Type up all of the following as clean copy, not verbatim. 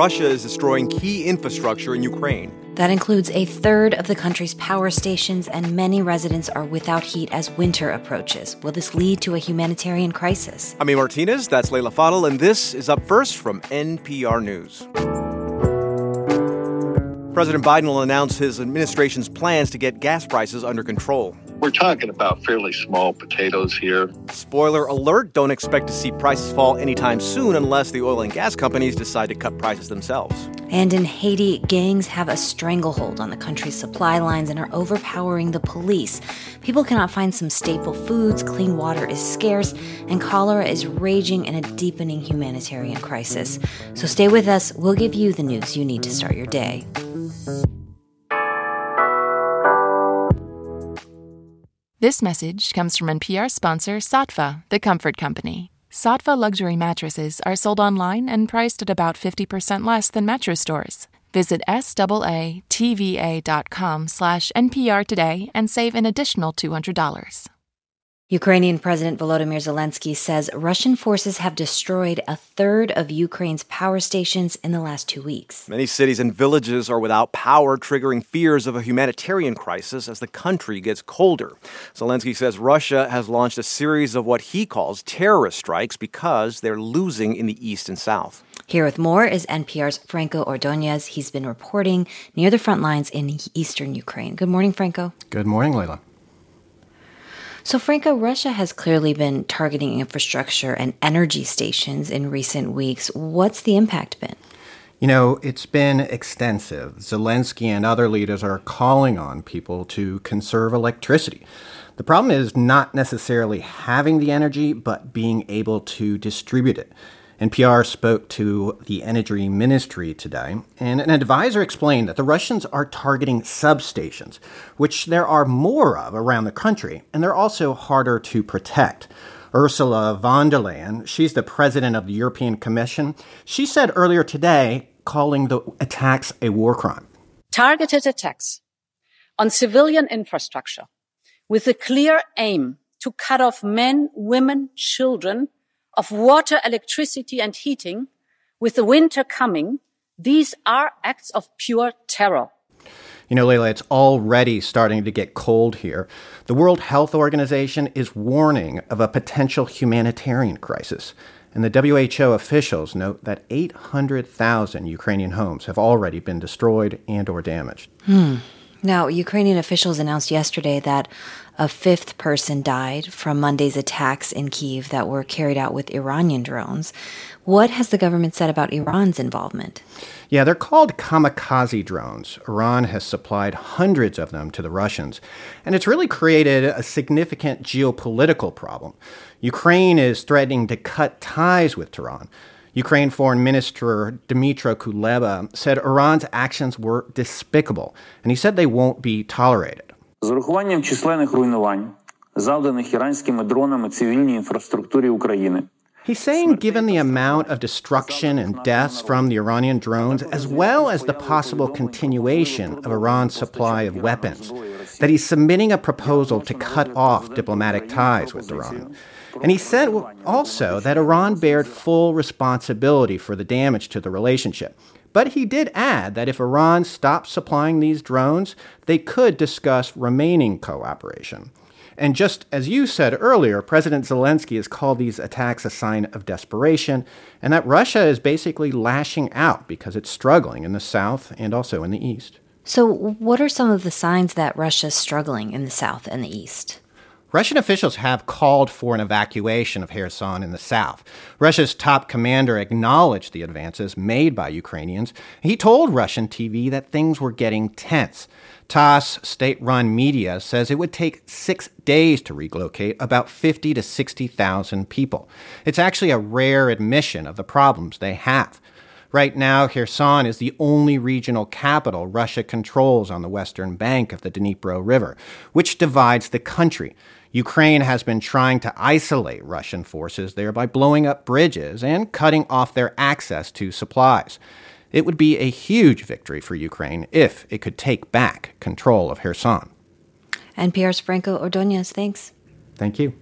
Russia is destroying key infrastructure in Ukraine. That includes a third of the country's power stations, and many residents are without heat as winter approaches. Will this lead to a humanitarian crisis? I'm Martinez, that's Leila Fadel, and this is Up First from NPR News. President Biden will announce his administration's plans to get gas prices under control. We're talking about fairly small potatoes here. Spoiler alert, don't expect to see prices fall anytime soon unless the oil and gas companies decide to cut prices themselves. And in Haiti, gangs have a stranglehold on the country's supply lines and are overpowering the police. People cannot find some staple foods, clean water is scarce, and cholera is raging in a deepening humanitarian crisis. So stay with us. We'll give you the news you need to start your day. This message comes from NPR sponsor Saatva, the comfort company. Saatva luxury mattresses are sold online and priced at about 50% less than mattress stores. Visit SAATVA.com/NPR today and save an additional $200. Ukrainian President Volodymyr Zelensky says Russian forces have destroyed a third of Ukraine's power stations in the last 2 weeks. Many cities and villages are without power, triggering fears of a humanitarian crisis as the country gets colder. Zelensky says Russia has launched a series of what he calls terrorist strikes because they're losing in the east and south. Here with more is NPR's Franco Ordonez. He's been reporting near the front lines in eastern Ukraine. Good morning, Franco. Good morning, Leila. So, Franco, Russia has clearly been targeting infrastructure and energy stations in recent weeks. What's the impact been? You know, it's been extensive. Zelensky and other leaders are calling on people to conserve electricity. The problem is not necessarily having the energy, but being able to distribute it. NPR spoke to the Energy Ministry today, and an advisor explained that the Russians are targeting substations, which there are more of around the country, and they're also harder to protect. Ursula von der Leyen, she's the president of the European Commission, she said earlier today, calling the attacks a war crime. Targeted attacks on civilian infrastructure with a clear aim to cut off men, women, children, of water, electricity, and heating, with the winter coming, these are acts of pure terror. You know, Leila, it's already starting to get cold here. The World Health Organization is warning of a potential humanitarian crisis. And the WHO officials note that 800,000 Ukrainian homes have already been destroyed and or damaged. Now, Ukrainian officials announced yesterday that a fifth person died from Monday's attacks in Kyiv that were carried out with Iranian drones. What has the government said about Iran's involvement? Yeah, they're called kamikaze drones. Iran has supplied hundreds of them to the Russians, and it's really created a significant geopolitical problem. Ukraine is threatening to cut ties with Tehran. Ukraine Foreign Minister Dmytro Kuleba said Iran's actions were despicable, and he said they won't be tolerated. З урахуванням численних руйнувань, завданих іранськими дронами цивільній інфраструктурі України. He's saying given the amount of destruction and deaths from the Iranian drones, as well as the possible continuation of Iran's supply of weapons, that he's submitting a proposal to cut off diplomatic ties with Iran. And he said also that Iran bared full responsibility for the damage to the relationship. But he did add that if Iran stopped supplying these drones, they could discuss remaining cooperation. And just as you said earlier, President Zelensky has called these attacks a sign of desperation, and that Russia is basically lashing out because it's struggling in the south and also in the east. So what are some of the signs that Russia's struggling in the south and the east? Russian officials have called for an evacuation of Kherson in the south. Russia's top commander acknowledged the advances made by Ukrainians. He told Russian TV that things were getting tense. TASS, state-run media, says it would take 6 days to relocate about 50 to 60,000 people. It's actually a rare admission of the problems they have. Right now, Kherson is the only regional capital Russia controls on the western bank of the Dnipro River, which divides the country. Ukraine has been trying to isolate Russian forces there by blowing up bridges and cutting off their access to supplies. It would be a huge victory for Ukraine if it could take back control of Kherson. NPR's Franco Ordonez, thanks. Thank you.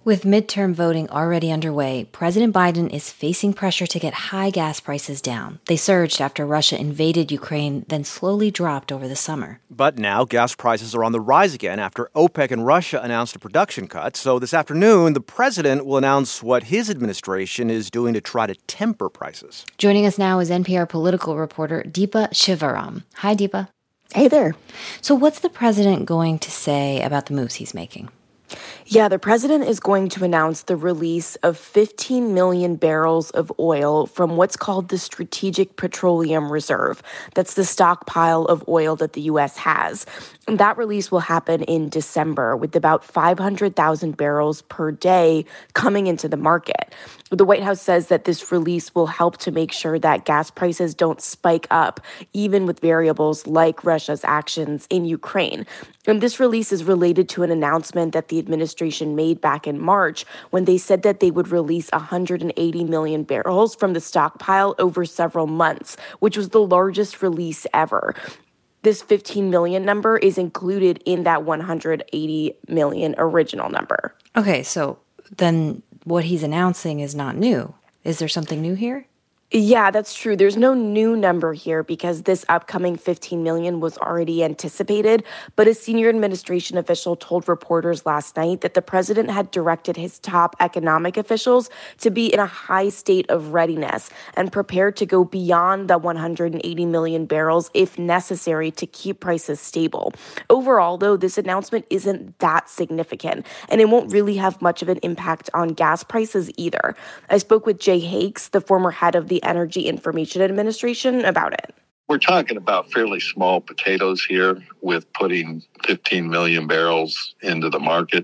With midterm voting already underway, President Biden is facing pressure to get high gas prices down. They surged after Russia invaded Ukraine, then slowly dropped over the summer. But now gas prices are on the rise again after OPEC and Russia announced a production cut. So this afternoon, the president will announce what his administration is doing to try to temper prices. Joining us now is NPR political reporter Deepa Shivaram. Hi, Deepa. Hey there. So what's the president going to say about the moves he's making? Yeah, the president is going to announce the release of 15 million barrels of oil from what's called the Strategic Petroleum Reserve. That's the stockpile of oil that the U.S. has. And that release will happen in December with about 500,000 barrels per day coming into the market. The White House says that this release will help to make sure that gas prices don't spike up, even with variables like Russia's actions in Ukraine. And this release is related to an announcement that the administration made back in March when they said that they would release 180 million barrels from the stockpile over several months, which was the largest release ever. This 15 million number is included in that 180 million original number. Okay, so then what he's announcing is not new. Is there something new here? Yeah, that's true. There's no new number here because this upcoming 15 million was already anticipated. But a senior administration official told reporters last night that the president had directed his top economic officials to be in a high state of readiness and prepared to go beyond the 180 million barrels if necessary to keep prices stable. Overall, though, this announcement isn't that significant, and it won't really have much of an impact on gas prices either. I spoke with Jay Hakes, the former head of the Energy Information Administration, about it. We're talking about fairly small potatoes here with putting 15 million barrels into the market.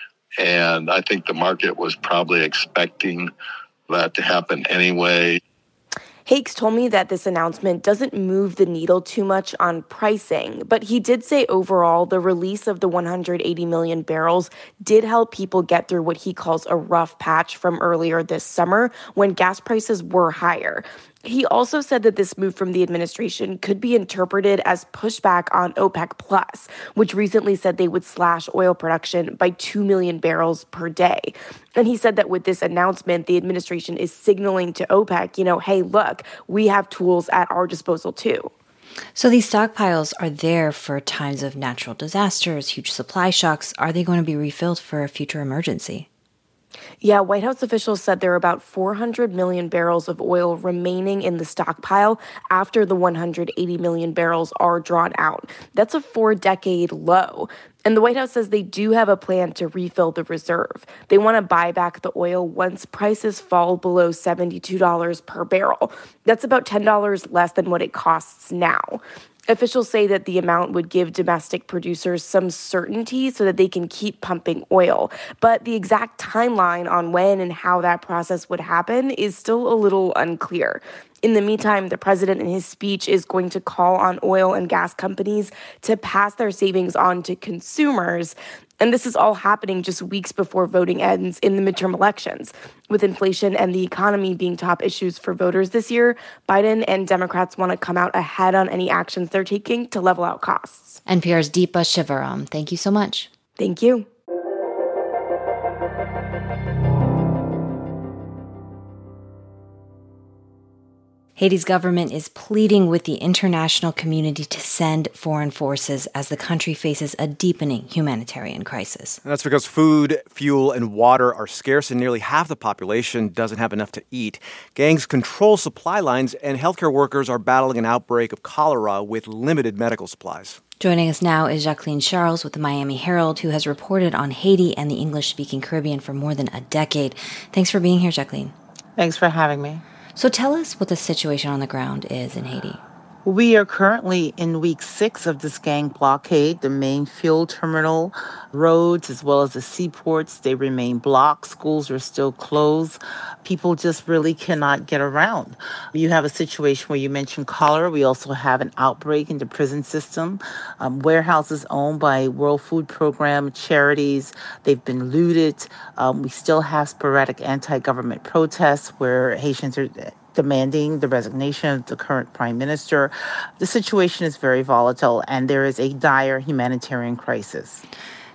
And I think the market was probably expecting that to happen anyway. Hakes told me that this announcement doesn't move the needle too much on pricing, but he did say overall the release of the 180 million barrels did help people get through what he calls a rough patch from earlier this summer when gas prices were higher. He also said that this move from the administration could be interpreted as pushback on OPEC Plus, which recently said they would slash oil production by 2 million barrels per day. And he said that with this announcement, the administration is signaling to OPEC, hey, look, we have tools at our disposal too. So these stockpiles are there for times of natural disasters, huge supply shocks. Are they going to be refilled for a future emergency? Yeah, White House officials said there are about 400 million barrels of oil remaining in the stockpile after the 180 million barrels are drawn out. That's a 4-decade low. And the White House says they do have a plan to refill the reserve. They want to buy back the oil once prices fall below $72 per barrel. That's about $10 less than what it costs now. Officials say that the amount would give domestic producers some certainty so that they can keep pumping oil. But the exact timeline on when and how that process would happen is still a little unclear. In the meantime, the president in his speech is going to call on oil and gas companies to pass their savings on to consumers. And this is all happening just weeks before voting ends in the midterm elections. With inflation and the economy being top issues for voters this year, Biden and Democrats want to come out ahead on any actions they're taking to level out costs. NPR's Deepa Shivaram, thank you so much. Thank you. Haiti's government is pleading with the international community to send foreign forces as the country faces a deepening humanitarian crisis. And that's because food, fuel, and water are scarce and nearly half the population doesn't have enough to eat. Gangs control supply lines and healthcare workers are battling an outbreak of cholera with limited medical supplies. Joining us now is Jacqueline Charles with the Miami Herald, who has reported on Haiti and the English-speaking Caribbean for more than a decade. Thanks for being here, Jacqueline. Thanks for having me. So tell us what the situation on the ground is in Haiti. We are currently in week 6 of this gang blockade. The main fuel terminal, roads, as well as the seaports, they remain blocked. Schools are still closed. People just really cannot get around. You have a situation where you mentioned cholera. We also have an outbreak in the prison system. Warehouses owned by World Food Program, charities, they've been looted. We still have sporadic anti-government protests where Haitians are demanding the resignation of the current prime minister. The situation is very volatile, and there is a dire humanitarian crisis.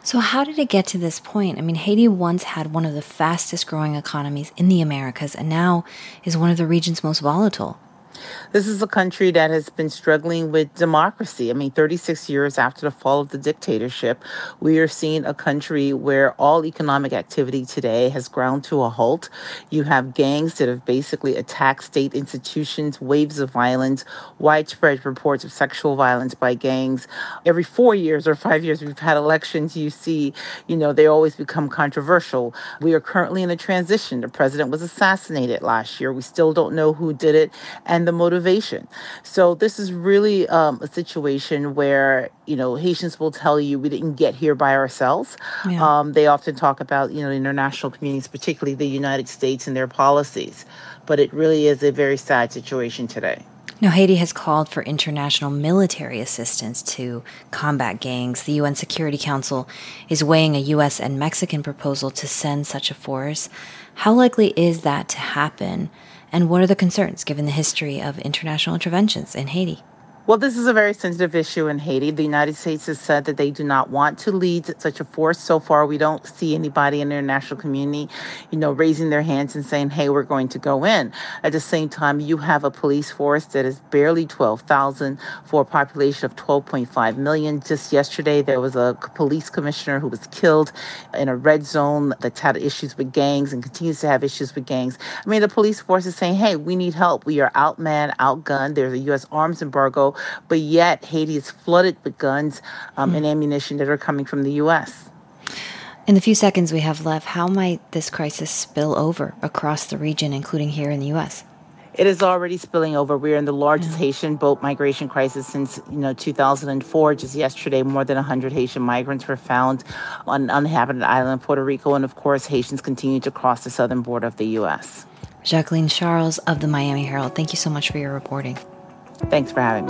So how did it get to this point? I mean, Haiti once had one of the fastest growing economies in the Americas and now is one of the region's most volatile. This is a country that has been struggling with democracy. I mean, 36 years after the fall of the dictatorship, we are seeing a country where all economic activity today has ground to a halt. You have gangs that have basically attacked state institutions, waves of violence, widespread reports of sexual violence by gangs. Every 4 years or 5 years we've had elections, you see, they always become controversial. We are currently in a transition. The president was assassinated last year. We still don't know who did it and the motivation. So this is really a situation where, Haitians will tell you we didn't get here by ourselves. Yeah. They often talk about, international communities, particularly the United States and their policies. But it really is a very sad situation today. Now, Haiti has called for international military assistance to combat gangs. The UN Security Council is weighing a U.S. and Mexican proposal to send such a force. How likely is that to happen? And what are the concerns given the history of international interventions in Haiti? Well, this is a very sensitive issue in Haiti. The United States has said that they do not want to lead such a force. So far, we don't see anybody in the international community, raising their hands and saying, hey, we're going to go in. At the same time, you have a police force that is barely 12,000 for a population of 12.5 million. Just yesterday, there was a police commissioner who was killed in a red zone that's had issues with gangs and continues to have issues with gangs. I mean, the police force is saying, hey, we need help. We are outmanned, outgunned. There's a U.S. arms embargo. But yet Haiti is flooded with guns and ammunition that are coming from the U.S. In the few seconds we have left, how might this crisis spill over across the region, including here in the U.S.? It is already spilling over. We're in the largest Haitian boat migration crisis since 2004. Just yesterday, more than 100 Haitian migrants were found on an uninhabited island in Puerto Rico. And of course, Haitians continue to cross the southern border of the U.S. Jacqueline Charles of the Miami Herald, thank you so much for your reporting. Thanks for having me.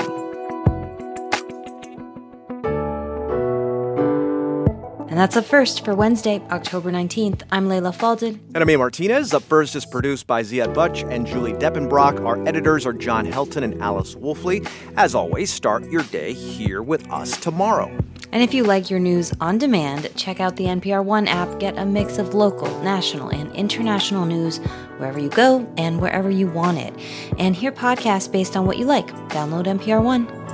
And that's Up First for Wednesday, October 19th. I'm Leila Falded. And I'm Ian Martinez. Up First is produced by Ziad Butch and Julie Deppenbrock. Our editors are John Helton and Alice Wolfley. As always, start your day here with us tomorrow. And if you like your news on demand, check out the NPR One app. Get a mix of local, national, and international news wherever you go and wherever you want it. And hear podcasts based on what you like. Download NPR One.